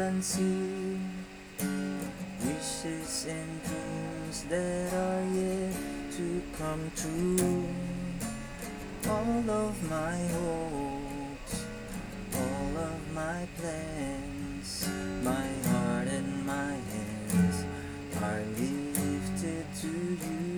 unseen, wishes and dreams that are yet to come true. All of my hopes, all of my plans, my heart and my hands are lifted to you.